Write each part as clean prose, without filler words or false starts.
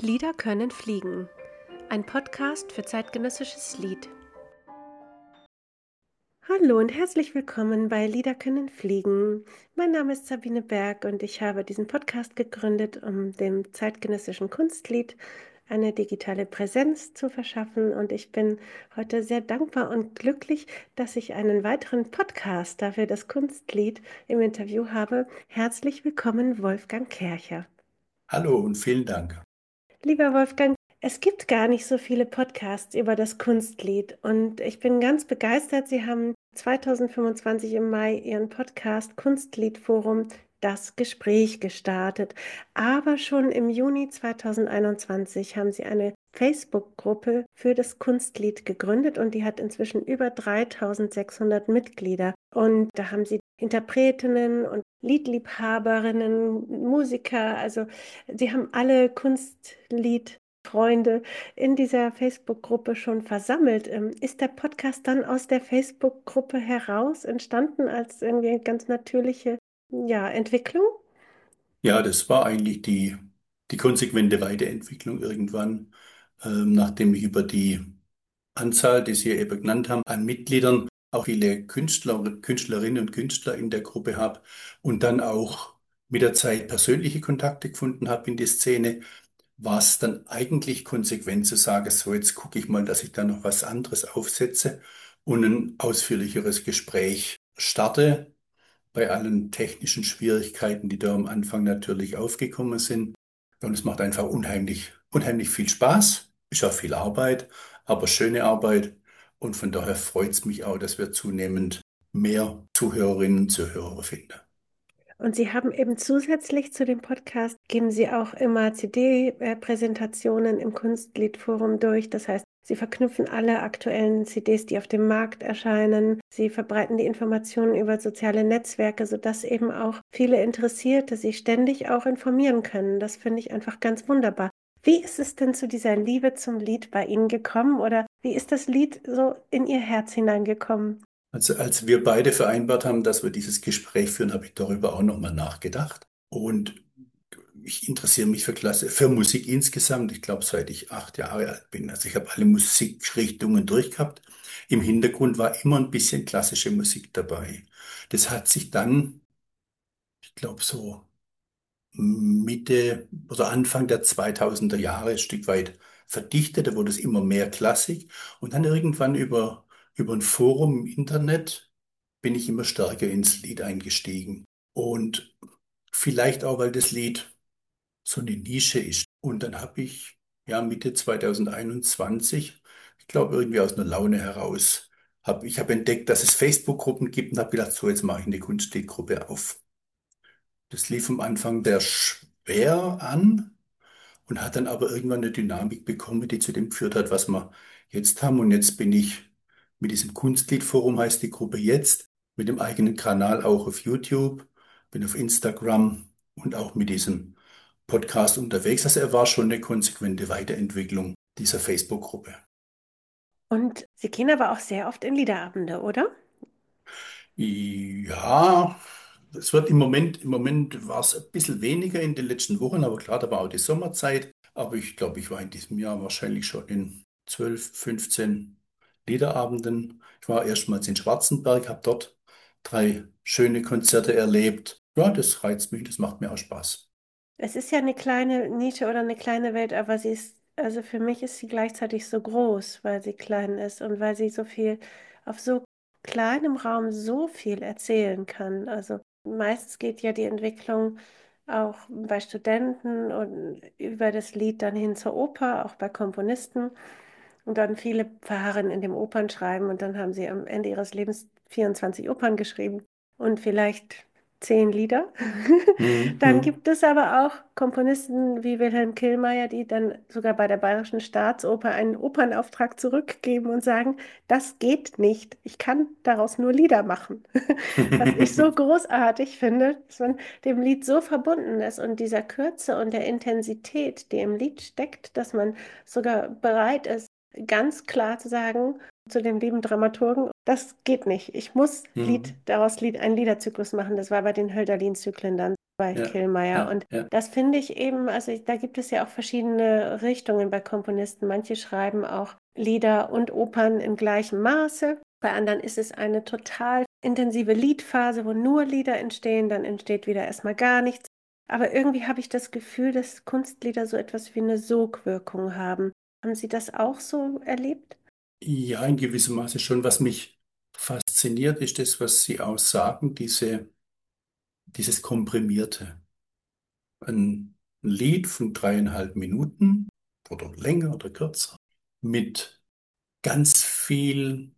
Lieder können fliegen. Ein Podcast für zeitgenössisches Lied. Hallo und herzlich willkommen bei Lieder können fliegen. Mein Name ist Sabine Berg und ich habe diesen Podcast gegründet, um dem zeitgenössischen Kunstlied eine digitale Präsenz zu verschaffen. Und ich bin heute sehr dankbar und glücklich, dass ich einen weiteren Podcaster für das Kunstlied im Interview habe. Herzlich willkommen, Wolfgang Kercher. Hallo und vielen Dank. Lieber Wolfgang, es gibt gar nicht so viele Podcasts über das Kunstlied und ich bin ganz begeistert. Sie haben 2025 im Mai Ihren Podcast Kunstliedforum Das Gespräch gestartet. Aber schon im Juni 2021 haben Sie eine Facebook-Gruppe für das Kunstlied gegründet und die hat inzwischen über 3600 Mitglieder. Und da haben Sie Interpretinnen und Liedliebhaberinnen, Musiker, also Sie haben alle Kunstliedfreunde in dieser Facebook-Gruppe schon versammelt. Ist der Podcast dann aus der Facebook-Gruppe heraus entstanden als irgendwie eine ganz natürliche, ja, Entwicklung? Ja, das war eigentlich die konsequente Weiterentwicklung irgendwann, nachdem ich über die Anzahl, die Sie ja eben genannt haben, an Mitgliedern auch viele Künstlerinnen und Künstler in der Gruppe habe und dann auch mit der Zeit persönliche Kontakte gefunden habe in die Szene, war es dann eigentlich konsequent zu sagen, so jetzt gucke ich mal, dass ich da noch was anderes aufsetze und ein ausführlicheres Gespräch starte bei allen technischen Schwierigkeiten, die da am Anfang natürlich aufgekommen sind. Und es macht einfach unheimlich viel Spaß. Ist auch viel Arbeit, aber schöne Arbeit. Und von daher freut es mich auch, dass wir zunehmend mehr Zuhörerinnen und Zuhörer finden. Und Sie haben eben zusätzlich zu dem Podcast, geben Sie auch immer CD-Präsentationen im Kunstliedforum durch. Das heißt, Sie verknüpfen alle aktuellen CDs, die auf dem Markt erscheinen. Sie verbreiten die Informationen über soziale Netzwerke, sodass eben auch viele Interessierte sich ständig auch informieren können. Das finde ich einfach ganz wunderbar. Wie ist es denn zu dieser Liebe zum Lied bei Ihnen gekommen oder wie ist das Lied so in Ihr Herz hineingekommen? Also als wir beide vereinbart haben, dass wir dieses Gespräch führen, habe ich darüber auch nochmal nachgedacht. Und ich interessiere mich für Musik insgesamt. Ich glaube, seit ich 8 Jahre alt bin. Also ich habe alle Musikrichtungen durchgehabt. Im Hintergrund war immer ein bisschen klassische Musik dabei. Das hat sich dann, ich glaube, so Mitte oder Anfang der 2000er Jahre ein Stück weit verdichtet. Da wurde es immer mehr Klassik. Und dann irgendwann über ein Forum im Internet bin ich immer stärker ins Lied eingestiegen. Und vielleicht auch, weil das Lied so eine Nische ist. Und dann habe ich ja Mitte 2021, ich glaube irgendwie aus einer Laune heraus, ich habe entdeckt, dass es Facebook-Gruppen gibt und habe gedacht, so jetzt mache ich eine Kunstliedgruppe auf. Das lief am Anfang sehr schwer an und hat dann aber irgendwann eine Dynamik bekommen, die zu dem geführt hat, was wir jetzt haben. Und jetzt bin ich mit diesem Kunstliedforum, heißt die Gruppe jetzt, mit dem eigenen Kanal auch auf YouTube, bin auf Instagram und auch mit diesem Podcast unterwegs. Also er war schon eine konsequente Weiterentwicklung dieser Facebook-Gruppe. Und Sie gehen aber auch sehr oft in Liederabende, oder? Ja, es wird im Moment war es ein bisschen weniger in den letzten Wochen, aber klar, da war auch die Sommerzeit. Aber ich glaube, ich war in diesem Jahr wahrscheinlich schon in 12, 15 Liederabenden. Ich war erstmals in Schwarzenberg, habe dort 3 schöne Konzerte erlebt. Ja, das reizt mich, das macht mir auch Spaß. Es ist ja eine kleine Nische oder eine kleine Welt, aber sie ist, also für mich ist sie gleichzeitig so groß, weil sie klein ist und weil sie so viel, auf so kleinem Raum so viel erzählen kann. Also meistens geht ja die Entwicklung auch bei Studenten und über das Lied dann hin zur Oper, auch bei Komponisten. Und dann viele verharren in dem Opernschreiben und dann haben sie am Ende ihres Lebens 24 Opern geschrieben und vielleicht 10 Lieder. Dann Mhm. gibt es aber auch Komponisten wie Wilhelm Killmeier, die dann sogar bei der Bayerischen Staatsoper einen Opernauftrag zurückgeben und sagen, das geht nicht. Ich kann daraus nur Lieder machen. Was ich so Mhm. großartig finde, dass man dem Lied so verbunden ist und dieser Kürze und der Intensität, die im Lied steckt, dass man sogar bereit ist, ganz klar zu sagen zu dem lieben Dramaturgen, das geht nicht. Ich muss Mhm. einen Liederzyklus machen. Das war bei den Hölderlin-Zyklen dann. bei ja, Killmeier. ja, Und ja. das finde ich eben, also da gibt es ja auch verschiedene Richtungen bei Komponisten. Manche schreiben auch Lieder und Opern im gleichen Maße. Bei anderen ist es eine total intensive Liedphase, wo nur Lieder entstehen, dann entsteht wieder erstmal gar nichts. Aber irgendwie habe ich das Gefühl, dass Kunstlieder so etwas wie eine Sogwirkung haben. Haben Sie das auch so erlebt? Ja, in gewissem Maße schon. Was mich fasziniert, ist das, was Sie auch sagen, dieses Komprimierte. Ein Lied von 3,5 Minuten oder länger oder kürzer mit ganz viel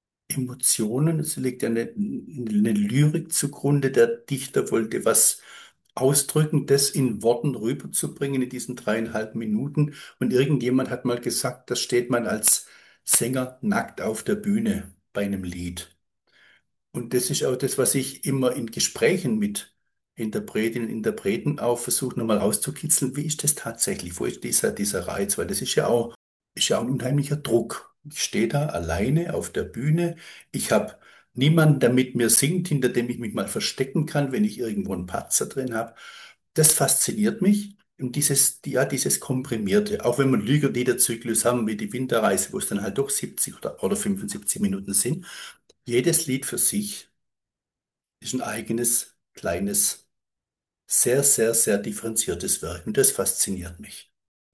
Emotionen. Es liegt ja eine Lyrik zugrunde. Der Dichter wollte was ausdrücken, das in Worten rüberzubringen in diesen 3,5 Minuten. Und irgendjemand hat mal gesagt, das steht man als Sänger nackt auf der Bühne bei einem Lied. Und das ist auch das, was ich immer in Gesprächen mit Interpretinnen und Interpreten auch versuche, nochmal rauszukitzeln. Wie ist das tatsächlich? Wo ist dieser Reiz? Weil das ist ja auch ein unheimlicher Druck. Ich stehe da alleine auf der Bühne. Ich habe niemanden, der mit mir singt, hinter dem ich mich mal verstecken kann, wenn ich irgendwo einen Patzer drin habe. Das fasziniert mich. Und dieses Komprimierte, auch wenn wir einen Liederzyklus haben wie die Winterreise, wo es dann halt doch 70 oder 75 Minuten sind, jedes Lied für sich ist ein eigenes, kleines, sehr, sehr, sehr differenziertes Werk. Und das fasziniert mich.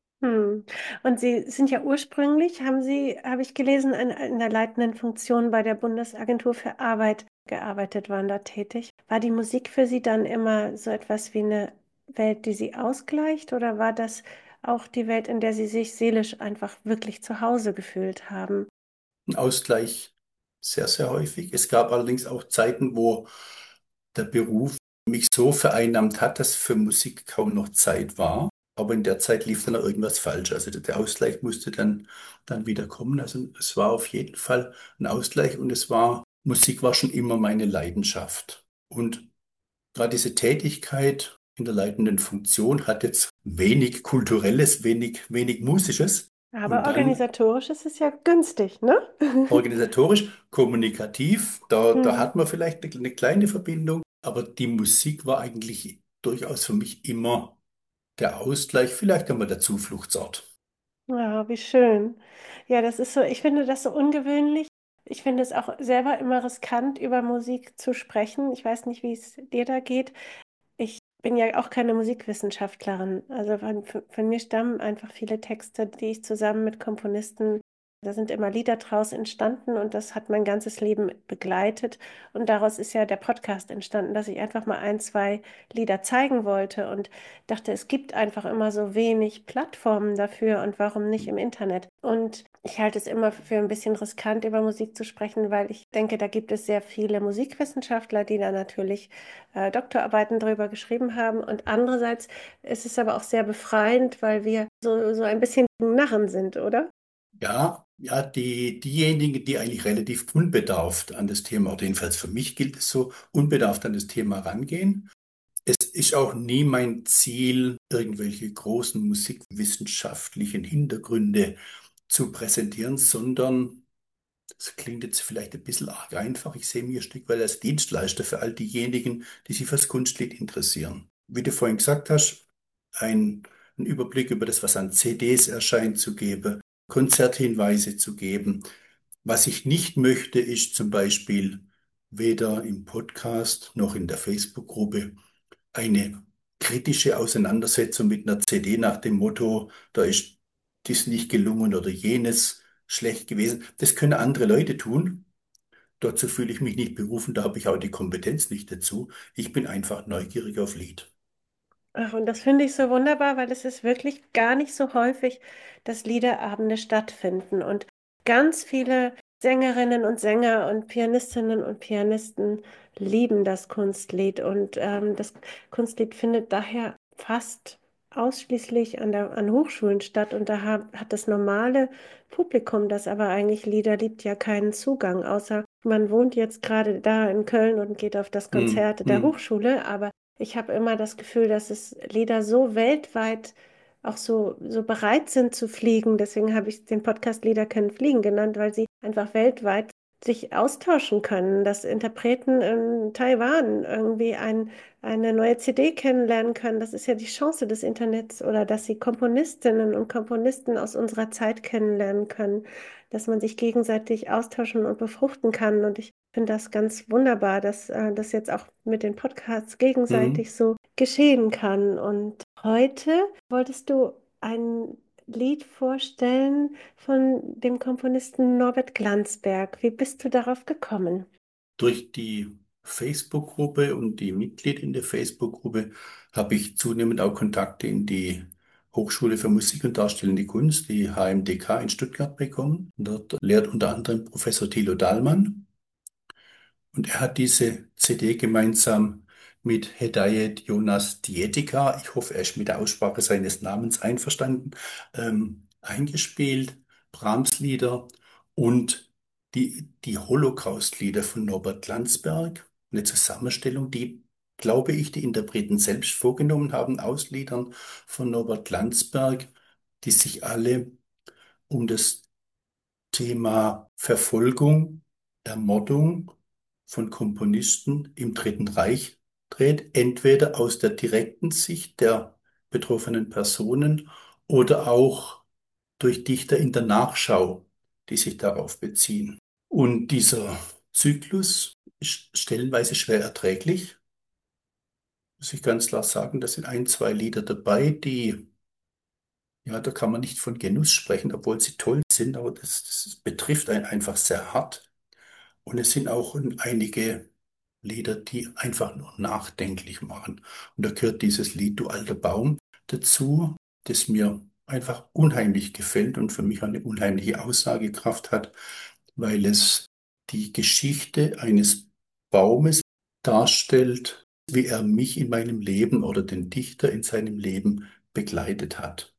Hm. Und Sie sind ja ursprünglich, haben Sie, habe ich gelesen, in der leitenden Funktion bei der Bundesagentur für Arbeit gearbeitet, waren da tätig. War die Musik für Sie dann immer so etwas wie eine Welt, die Sie ausgleicht, oder war das auch die Welt, in der Sie sich seelisch einfach wirklich zu Hause gefühlt haben? Ein Ausgleich sehr, sehr häufig. Es gab allerdings auch Zeiten, wo der Beruf mich so vereinnahmt hat, dass für Musik kaum noch Zeit war. Aber in der Zeit lief dann auch irgendwas falsch. Also der Ausgleich musste dann wieder kommen. Also es war auf jeden Fall ein Ausgleich und Musik war schon immer meine Leidenschaft. Und gerade diese Tätigkeit in der leitenden Funktion hat jetzt wenig Kulturelles, wenig Musisches. Aber Und dann organisatorisch ist es ja günstig, ne? organisatorisch, kommunikativ, da Hm. hat man vielleicht eine kleine Verbindung, aber die Musik war eigentlich durchaus für mich immer der Ausgleich, vielleicht einmal der Zufluchtsort. Ja, wie schön. Ja, das ist so, ich finde das so ungewöhnlich. Ich finde es auch selber immer riskant, über Musik zu sprechen. Ich weiß nicht, wie es dir da geht. Ich bin ja auch keine Musikwissenschaftlerin. Also von mir stammen einfach viele Texte, die ich zusammen mit Komponisten, da sind immer Lieder draus entstanden und das hat mein ganzes Leben begleitet. Und daraus ist ja der Podcast entstanden, dass ich einfach mal ein, zwei Lieder zeigen wollte und dachte, es gibt einfach immer so wenig Plattformen dafür und warum nicht im Internet? Und ich halte es immer für ein bisschen riskant, über Musik zu sprechen, weil ich denke, da gibt es sehr viele Musikwissenschaftler, die da natürlich Doktorarbeiten darüber geschrieben haben. Und andererseits ist es aber auch sehr befreiend, weil wir so ein bisschen Narren sind, oder? Ja, ja, diejenigen, die eigentlich relativ unbedarft an das Thema, oder jedenfalls für mich gilt es so, unbedarft an das Thema rangehen. Es ist auch nie mein Ziel, irgendwelche großen musikwissenschaftlichen Hintergründe zu präsentieren, sondern das klingt jetzt vielleicht ein bisschen arg einfach. Ich sehe mich ein Stück weit als Dienstleister für all diejenigen, die sich fürs Kunstlied interessieren. Wie du vorhin gesagt hast, einen Überblick über das, was an CDs erscheint, zu geben, Konzerthinweise zu geben. Was ich nicht möchte, ist zum Beispiel weder im Podcast noch in der Facebook-Gruppe eine kritische Auseinandersetzung mit einer CD nach dem Motto, da ist dies nicht gelungen oder jenes schlecht gewesen. Das können andere Leute tun. Dazu fühle ich mich nicht berufen, da habe ich auch die Kompetenz nicht dazu. Ich bin einfach neugierig auf Lied. Ach, und das finde ich so wunderbar, weil es ist wirklich gar nicht so häufig, dass Liederabende stattfinden. Und ganz viele Sängerinnen und Sänger und Pianistinnen und Pianisten lieben das Kunstlied. Und das Kunstlied findet daher fast ausschließlich an Hochschulen statt. Und da hat das normale Publikum, das aber eigentlich Lieder liebt, ja keinen Zugang, außer man wohnt jetzt gerade da in Köln und geht auf das Hm, Konzert der hm. Hochschule. Aber ich habe immer das Gefühl, dass es Lieder so weltweit auch so bereit sind zu fliegen. Deswegen habe ich den Podcast Lieder können fliegen genannt, weil sie einfach weltweit sich austauschen können, dass Interpreten in Taiwan irgendwie eine neue CD kennenlernen können. Das ist ja die Chance des Internets oder dass sie Komponistinnen und Komponisten aus unserer Zeit kennenlernen können, dass man sich gegenseitig austauschen und befruchten kann. Und ich finde das ganz wunderbar, dass das jetzt auch mit den Podcasts Mhm. gegenseitig so geschehen kann. Und heute wolltest du ein Lied vorstellen von dem Komponisten Norbert Glanzberg. Wie bist du darauf gekommen? Durch die Facebook-Gruppe und die Mitglieder in der Facebook-Gruppe habe ich zunehmend auch Kontakte in die Hochschule für Musik und Darstellende Kunst, die HMDK in Stuttgart bekommen. Dort lehrt unter anderem Professor Thilo Dahlmann. Und er hat diese CD gemeinsam mit Hedayet Jonas Dietika, ich hoffe, er ist mit der Aussprache seines Namens einverstanden, eingespielt, Brahms-Lieder und die Holocaust-Lieder von Norbert Landsberg. Eine Zusammenstellung, die, glaube ich, die Interpreten selbst vorgenommen haben aus Liedern von Norbert Landsberg, die sich alle um das Thema Verfolgung, Ermordung von Komponisten im Dritten Reich dreht, entweder aus der direkten Sicht der betroffenen Personen oder auch durch Dichter in der Nachschau, die sich darauf beziehen. Und dieser Zyklus ist stellenweise schwer erträglich, muss ich ganz klar sagen. Da sind ein, zwei Lieder dabei, die, ja, da kann man nicht von Genuss sprechen, obwohl sie toll sind, aber das betrifft einen einfach sehr hart. Und es sind auch einige Lieder, die einfach nur nachdenklich machen. Und da gehört dieses Lied Du alter Baum dazu, das mir einfach unheimlich gefällt und für mich eine unheimliche Aussagekraft hat, weil es die Geschichte eines Baumes darstellt, wie er mich in meinem Leben oder den Dichter in seinem Leben begleitet hat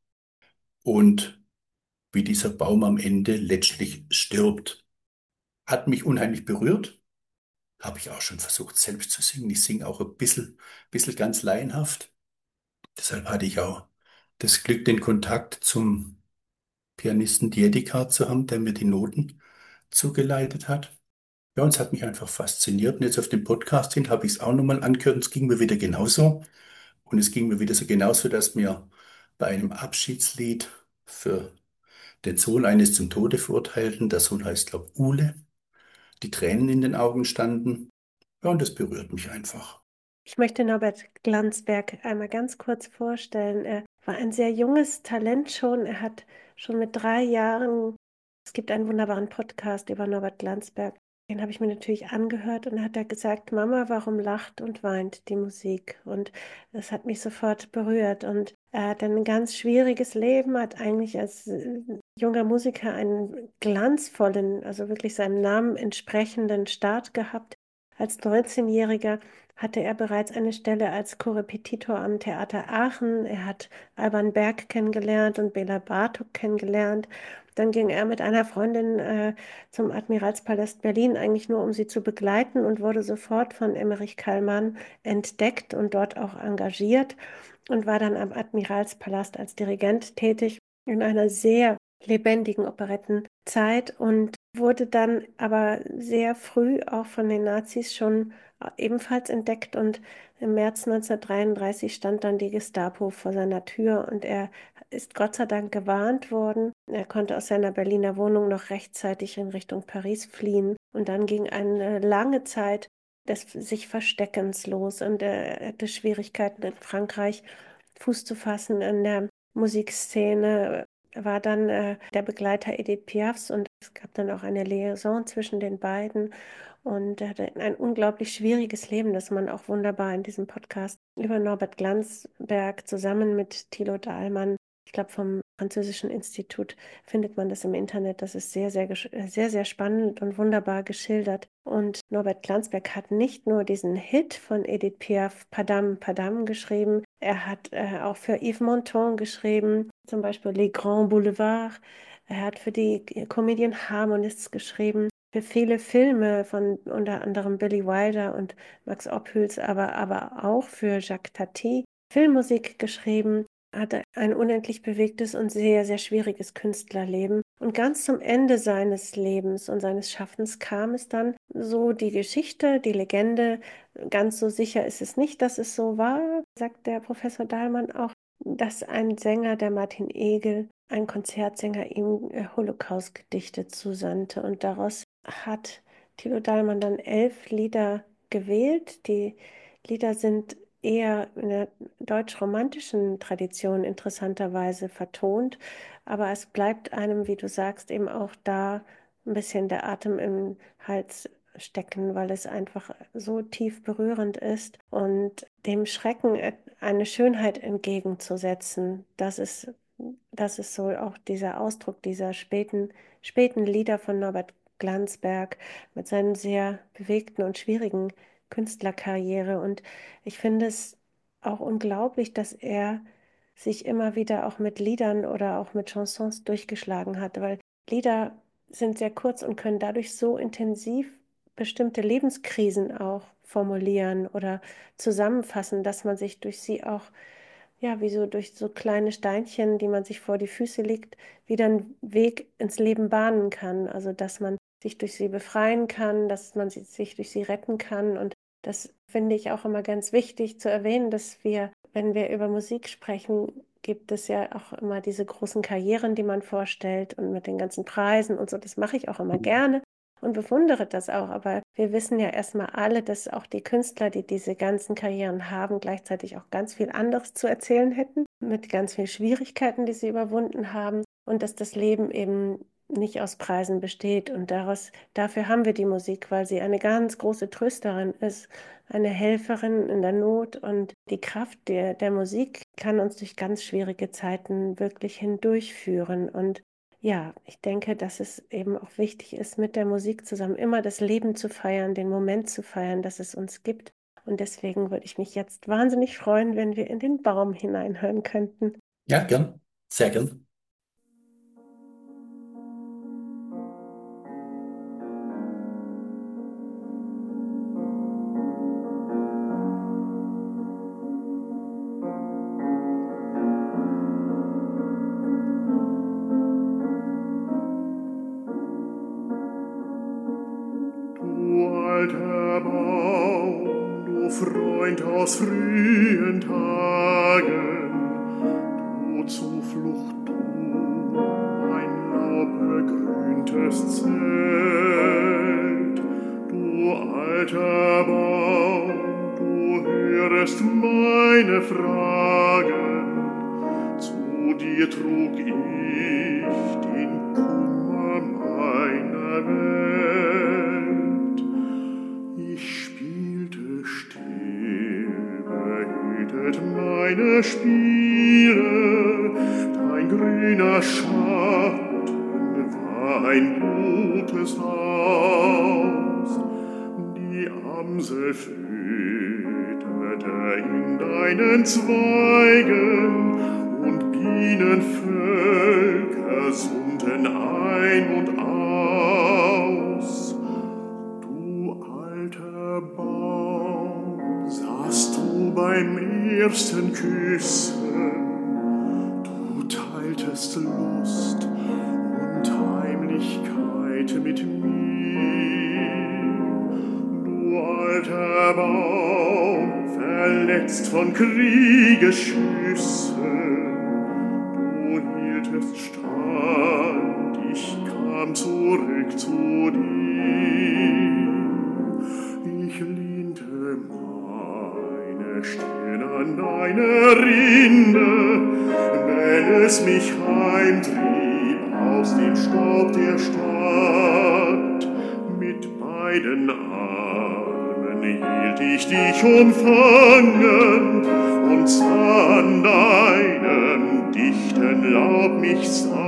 und wie dieser Baum am Ende letztlich stirbt. Hat mich unheimlich berührt. Habe ich auch schon versucht, selbst zu singen. Ich singe auch bisschen ganz laienhaft. Deshalb hatte ich auch das Glück, den Kontakt zum Pianisten Diedica zu haben, der mir die Noten zugeleitet hat. Ja, und es hat mich einfach fasziniert. Und jetzt auf dem Podcast hin habe ich es auch nochmal angehört und es ging mir wieder genauso. Und es ging mir wieder so genauso, dass mir bei einem Abschiedslied für den Sohn eines zum Tode Verurteilten, der Sohn heißt, glaube Ule, die Tränen in den Augen standen. Ja, und das berührt mich einfach. Ich möchte Norbert Glanzberg einmal ganz kurz vorstellen. Er war ein sehr junges Talent schon. Er hat schon mit 3 Jahren, es gibt einen wunderbaren Podcast über Norbert Glanzberg. Den habe ich mir natürlich angehört und da hat er gesagt, Mama, warum lacht und weint die Musik? Und das hat mich sofort berührt. Und er hat ein ganz schwieriges Leben, hat eigentlich als junger Musiker einen glanzvollen, also wirklich seinem Namen entsprechenden Start gehabt. Als 19-Jähriger hatte er bereits eine Stelle als Korrepetitor am Theater Aachen. Er hat Alban Berg kennengelernt und Bela Bartok kennengelernt. Dann ging er mit einer Freundin zum Admiralspalast Berlin, eigentlich nur um sie zu begleiten und wurde sofort von Emmerich Kallmann entdeckt und dort auch engagiert und war dann am Admiralspalast als Dirigent tätig in einer sehr lebendigen Operettenzeit und wurde dann aber sehr früh auch von den Nazis schon ebenfalls entdeckt und im März 1933 stand dann die Gestapo vor seiner Tür und er ist Gott sei Dank gewarnt worden. Er konnte aus seiner Berliner Wohnung noch rechtzeitig in Richtung Paris fliehen und dann ging eine lange Zeit des sich Versteckens los und er hatte Schwierigkeiten in Frankreich Fuß zu fassen in der Musikszene. Er war dann der Begleiter Edith Piafs und es gab dann auch eine Liaison zwischen den beiden. Und er hatte ein unglaublich schwieriges Leben, das man auch wunderbar in diesem Podcast über Norbert Glanzberg zusammen mit Thilo Dahlmann, ich glaube vom Französischen Institut, findet man das im Internet. Das ist sehr, sehr, sehr spannend und wunderbar geschildert. Und Norbert Glanzberg hat nicht nur diesen Hit von Edith Piaf, Padam Padam, geschrieben, er hat auch für Yves Montand geschrieben, zum Beispiel Les Grands Boulevards. Er hat für die Comedian Harmonists geschrieben, für viele Filme von unter anderem Billy Wilder und Max Ophüls, aber auch für Jacques Tati Filmmusik geschrieben, hatte ein unendlich bewegtes und sehr, sehr schwieriges Künstlerleben. Und ganz zum Ende seines Lebens und seines Schaffens kam es dann so die Geschichte, die Legende, ganz so sicher ist es nicht, dass es so war, sagt der Professor Dahlmann auch, dass ein Sänger, der Martin Egel, ein Konzertsänger, ihm Holocaust-Gedichte zusandte. Und daraus hat Thilo Dahlmann dann 11 Lieder gewählt. Die Lieder sind eher in der deutsch-romantischen Tradition interessanterweise vertont, aber es bleibt einem, wie du sagst, eben auch da ein bisschen der Atem im Hals stecken, weil es einfach so tief berührend ist und dem Schrecken eine Schönheit entgegenzusetzen. Das ist so auch dieser Ausdruck dieser späten Lieder von Norbert Glansberg mit seinen sehr bewegten und schwierigen Künstlerkarriere. Und ich finde es auch unglaublich, dass er sich immer wieder auch mit Liedern oder auch mit Chansons durchgeschlagen hat, weil Lieder sind sehr kurz und können dadurch so intensiv bestimmte Lebenskrisen auch formulieren oder zusammenfassen, dass man sich durch sie auch, ja, wie so durch so kleine Steinchen, die man sich vor die Füße legt, wieder einen Weg ins Leben bahnen kann. Also, dass man sich durch sie befreien kann, dass man sich durch sie retten kann. Und das finde ich auch immer ganz wichtig zu erwähnen, dass wir, wenn wir über Musik sprechen, gibt es ja auch immer diese großen Karrieren, die man vorstellt und mit den ganzen Preisen und so. Das mache ich auch immer gerne und bewundere das auch. Aber wir wissen ja erstmal alle, dass auch die Künstler, die diese ganzen Karrieren haben, gleichzeitig auch ganz viel anderes zu erzählen hätten, mit ganz vielen Schwierigkeiten, die sie überwunden haben und dass das Leben eben nicht aus Preisen besteht. Und dafür haben wir die Musik, weil sie eine ganz große Trösterin ist, eine Helferin in der Not. Und die Kraft der Musik kann uns durch ganz schwierige Zeiten wirklich hindurchführen. Und ja, ich denke, dass es eben auch wichtig ist, mit der Musik zusammen immer das Leben zu feiern, den Moment zu feiern, dass es uns gibt. Und deswegen würde ich mich jetzt wahnsinnig freuen, wenn wir in den Baum hineinhören könnten. Ja, gern. Sehr gern. Du alter Baum, du Freund aus frühen Tagen, du Zuflucht, du mein laubbegrüntes Zelt. Du alter Baum, du hörest meine Fragen, zu dir trug ich den Kummer meiner Welt. Ich spielte still, behütet meine Spiele, dein grüner Schatten war ein gutes Haus. Die Amsel fütterte in deinen Zweigen und Bienenvölker summten ein und aus. Du alter Baum, saßt du beim ersten Küssen, du teiltest Lust und Heimlichkeit mit mir. Du alter Baum, verletzt von Kriegesschüssen, du hieltest stand, ich kam zurück zu dir. Ich lehnte meine Stirn an deine Rinde, wenn es mich heimtrieb aus dem Staub der Stadt. Mit beiden Armen hielt ich dich umfangen und sah an deinem dichten Laub mich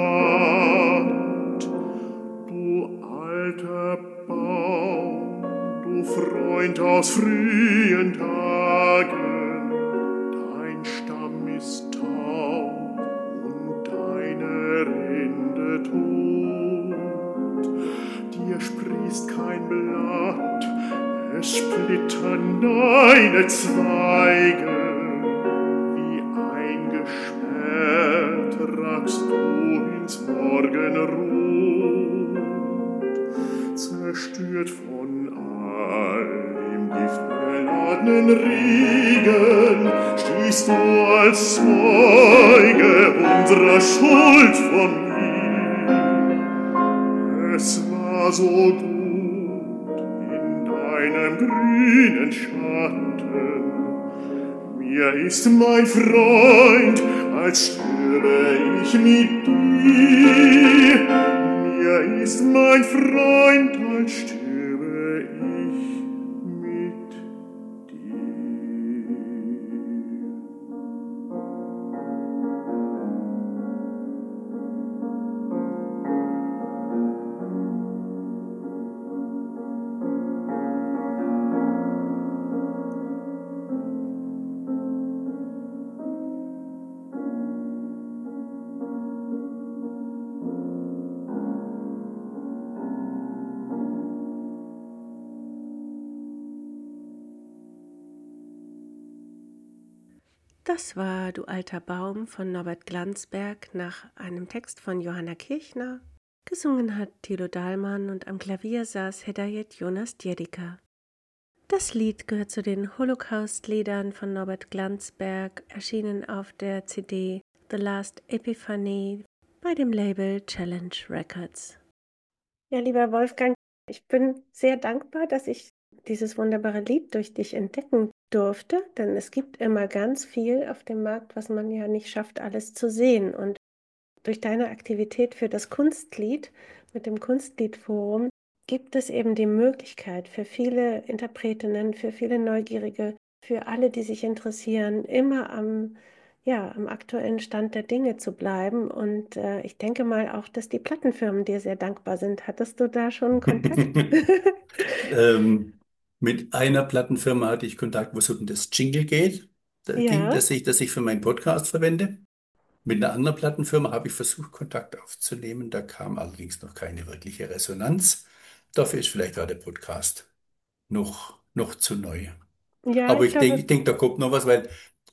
satt. Du alter Baum, du Freund aus frühen Tagen, dein Stamm ist taub und deine Rinde tot. Dir sprießt kein Blatt, es splittern deine Zweige, wie eingesperrt ragst du ins Morgenrot. Zerstört von all dem giftbeladenen Regen, stehst du als Zeuge unserer Schuld vor mir. Es war so gut in deinem grünen Schatten. Mir ist mein Freund, als stürbe ich mit dir. Mir ist mein Freund, als stürbe ich mit dir. Das war Du alter Baum von Norbert Glansberg nach einem Text von Johanna Kirchner. Gesungen hat Thilo Dahlmann und am Klavier saß Hedayet Jonas Djedika. Das Lied gehört zu den Holocaust-Liedern von Norbert Glansberg, erschienen auf der CD The Last Epiphany bei dem Label Challenge Records. Ja, lieber Wolfgang, ich bin sehr dankbar, dass ich dieses wunderbare Lied durch dich entdecken durfte, denn es gibt immer ganz viel auf dem Markt, was man ja nicht schafft, alles zu sehen. Und durch deine Aktivität für das Kunstlied mit dem Kunstliedforum gibt es eben die Möglichkeit für viele Interpretinnen, für viele Neugierige, für alle, die sich interessieren, immer am aktuellen Stand der Dinge zu bleiben. Und ich denke mal auch, dass die Plattenfirmen dir sehr dankbar sind. Hattest du da schon Kontakt? Mit einer Plattenfirma hatte ich Kontakt, wo es um das Jingle geht. Da ging, Ja, dass ich für meinen Podcast verwende. Mit einer anderen Plattenfirma habe ich versucht, Kontakt aufzunehmen. Da kam allerdings noch keine wirkliche Resonanz. Dafür ist vielleicht auch der Podcast noch zu neu. ja, Aber ich ich glaube, denke, da kommt noch was, weil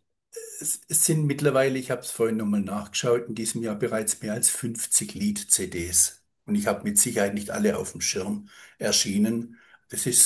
es sind mittlerweile, ich habe es vorhin nochmal nachgeschaut, in diesem Jahr bereits mehr als 50 Lied-CDs. Und ich habe mit Sicherheit nicht alle auf dem Schirm erschienen. Das ist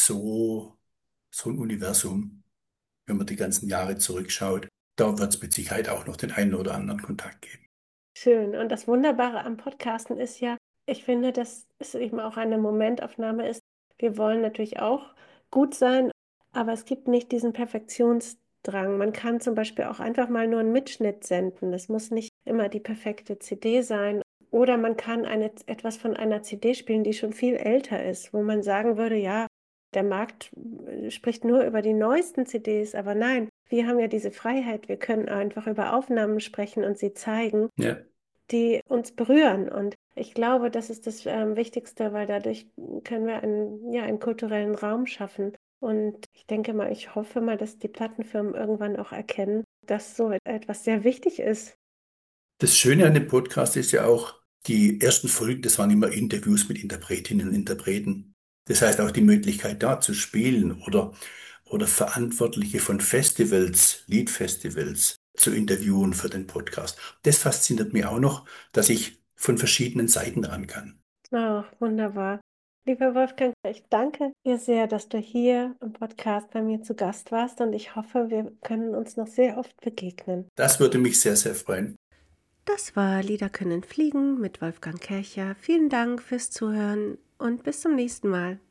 so ein Universum, wenn man die ganzen Jahre zurückschaut. Da wird es mit Sicherheit auch noch den einen oder anderen Kontakt geben. schön. Und das Wunderbare am Podcasten ist ja, ich finde, dass es eben auch eine Momentaufnahme ist. Wir wollen natürlich auch gut sein, aber es gibt nicht diesen Perfektionsdrang. Man kann zum Beispiel auch einfach mal nur einen Mitschnitt senden. Das muss nicht immer die perfekte CD sein. Oder man kann etwas von einer CD spielen, die schon viel älter ist, wo man sagen würde, ja, der Markt spricht nur über die neuesten CDs, aber nein, wir haben ja diese Freiheit. Wir können einfach über Aufnahmen sprechen und sie zeigen, Ja. die uns berühren. Und ich glaube, das ist das Wichtigste, weil dadurch können wir einen kulturellen Raum schaffen. Und ich denke mal, ich hoffe mal, dass die Plattenfirmen irgendwann auch erkennen, dass so etwas sehr wichtig ist. Das Schöne an dem Podcast ist ja auch, die ersten Folgen, das waren immer Interviews mit Interpretinnen und Interpreten. Das heißt auch die Möglichkeit da zu spielen oder Verantwortliche von Festivals, Liedfestivals zu interviewen für den Podcast. Das fasziniert mich auch noch, dass ich von verschiedenen Seiten ran kann. Ach, wunderbar. Lieber Wolfgang, ich danke dir sehr, dass du hier im Podcast bei mir zu Gast warst und ich hoffe, wir können uns noch sehr oft begegnen. Das würde mich sehr, sehr freuen. Das war Lieder können fliegen mit Wolfgang Kercher. Vielen Dank fürs Zuhören und bis zum nächsten Mal.